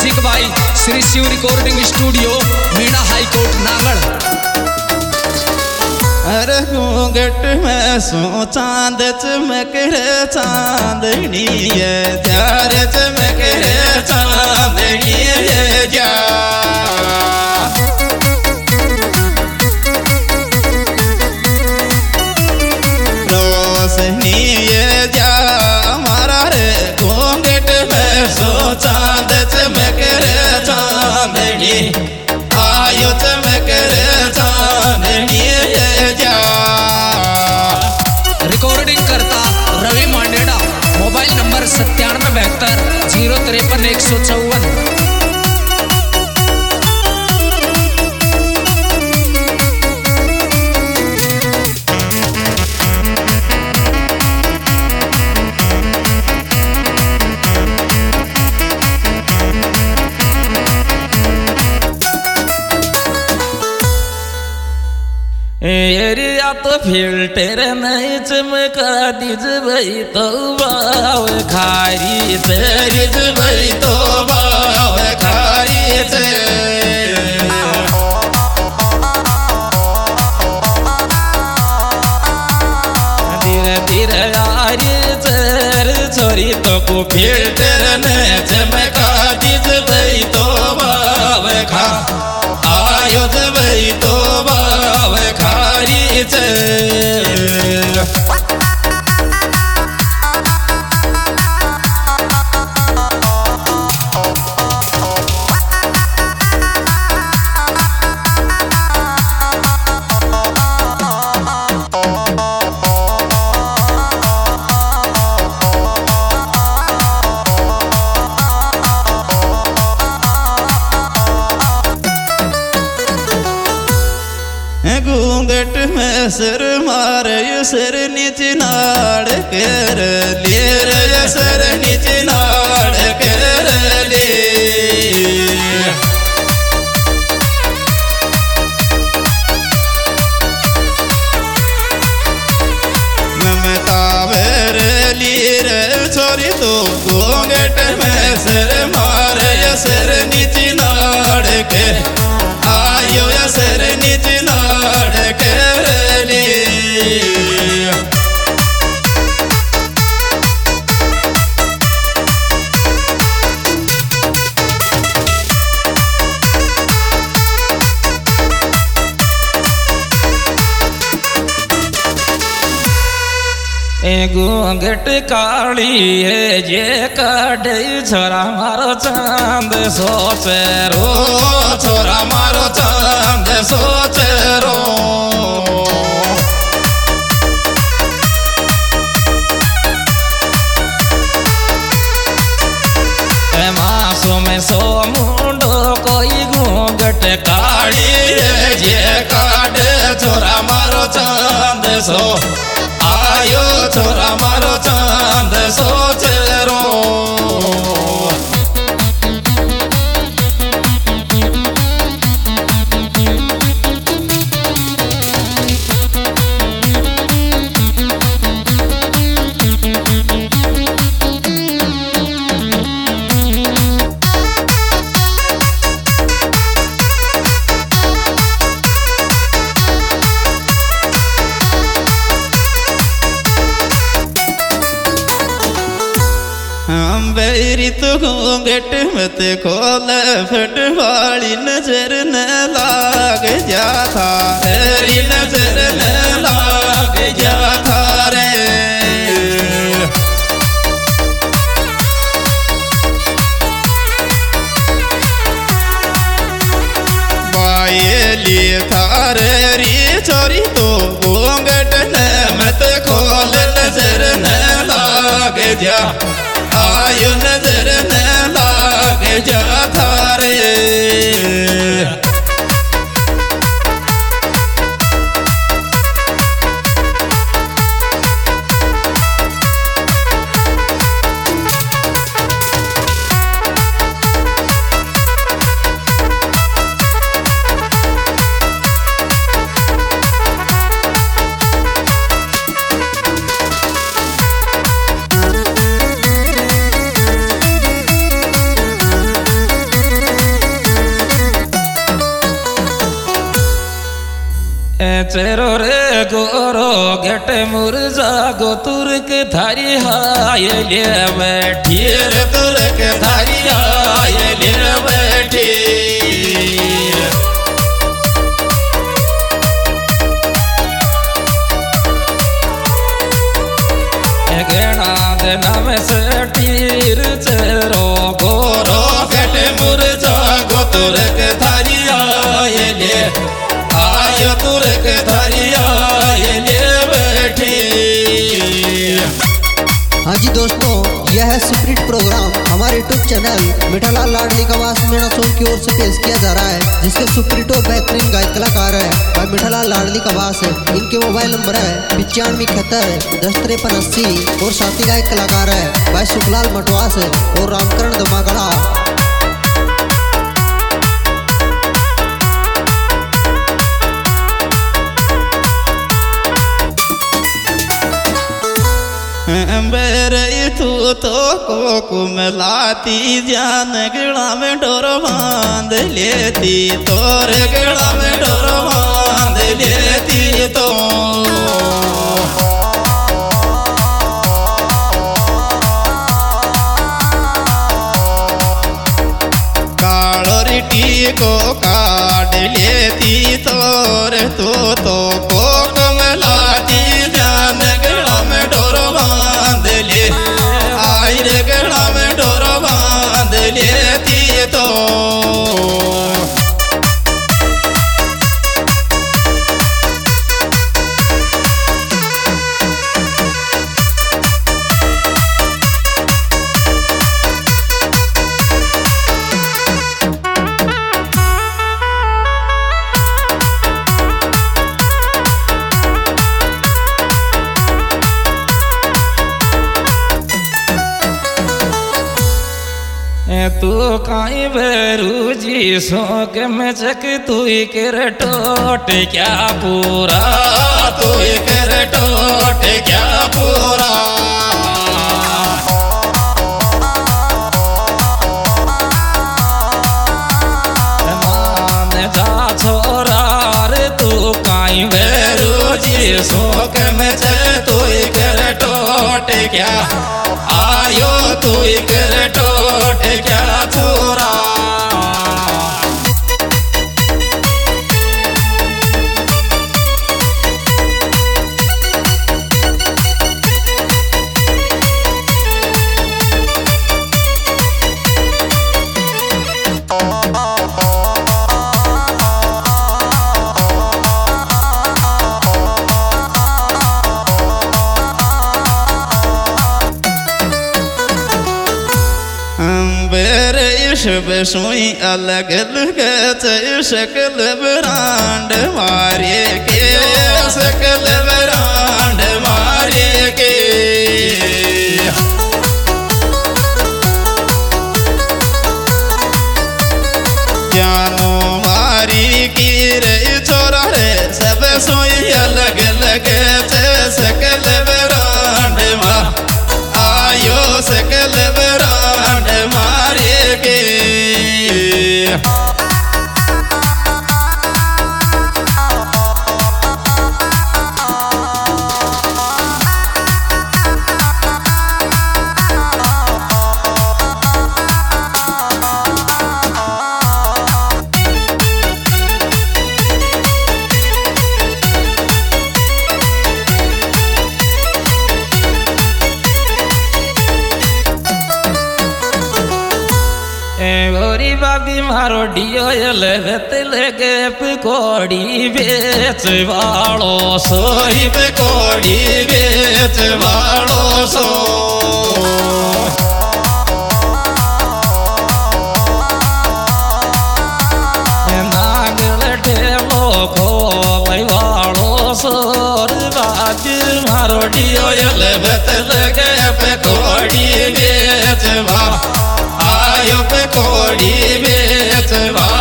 Music by Shri Shiv recording studio Meena high court नागढ़। अरे घूंघट में सो चांद चमक रे चांदनी है प्यार चमक रे चांदनी है जा रोशनी ये जा हमारा रे घूंघट में सो चांद चमक रे चांदनी आयो चमक रे चांदनी रिकॉर्डिंग करता रवि मांडेड़ा। Mobile number 9772 053 154। एरिया तो फिल्टर नहीं चमका दीज भाई तो बाव खारी तेरी भाई तो बाव खारी से धीरे धीरे यारी चर छोरी तो को फिल्टर नहीं चमका दीज भाई तो बाव खा आयो भाई तो बाव खारी से घूंघट में सर मारे सर नीचे नाड़ कर ले रे सर नीचे नाड़ कर ले ममता मेरे लीर छोरी तो घूंघट में सर मारे सर नीचे नाड़ के आयो सर नीचे नाड़ कर ले घूंघट काली है जे काढ़े छोरा मारो चांद सोच रो छोरा मारो चांद सोच रो मासो में सो मुंडो कोई घूंघट काली है जे काढ़े छोरा मारो चांद सो आयो छोरा मारो चांद सोच रो बेरी तो घूंघट मत खोल फटवाली नजर न लाग जा था तेरी नजर न लाग जा था रे बायली थारे री छोरी तो घूंघट न मत खोल नजर न लाग जा आयो नजर न लाग जा थारे चेरो रे गोरो गेट मुरझा गो तुर्क थारी हाय ले बैठी रे तुर्क थारी हाय ले बैठी गेना देना में से तीर चेरो गोरो गेट मुरझा गो तुर्क थारी हाय ले आयो तुर्क थारी हाय ले बैठी। हाँ जी दोस्तों, यह है स्प्रिट प्रोग्राम हमारे यूट्यूब चैनल मिठालाल लाडली का वास मीणा सोन की ओर से पेश किया जा रहा है, जिसके सुप्रीट और बेहतरीन गायक कलाकार है भाई मिठालाल लाडली का वास है। इनके मोबाइल नंबर है 9571 105380 और साथी गायक कलाकार है भाई सुखलाल मटवास है और रामकरण दमागड़ा। तू तो कुमलाती जान गड़ा में डोर बांध लेती तोर गड़ा में डोर बांध लेती तो कालोरिटी को काट लेती तोर तो कुमलाती जान गड़ा में डोर बांध ले आयर गड़ा में डोर बांध लेती तो तू काई बेरू जी सोक में चक तू कर टोट क्या पूरा तू कर टोट क्या पूरा मान जा छोरा रे तू काई बेरू जी शोक में तू कर टोट क्या आयो तू कर टोट क्या छोरा सोई अलग अलग शकल ब्रांड मारे के शकल ब्रांड मारे के जानो मारी की रे छोरा रे सब सोई अलग अलग शकल ब्रांड मा आयो शकल ब्रांड मारे के बाबी मारो डियो लगे पकौड़ी बेच वालो सोई पकौड़ी बेच वालो सो नागल ठेलो खोल वालो सोर बाबी मारो डियो लगे पकौड़ी बेच वा आयो पकौड़ी बेच वा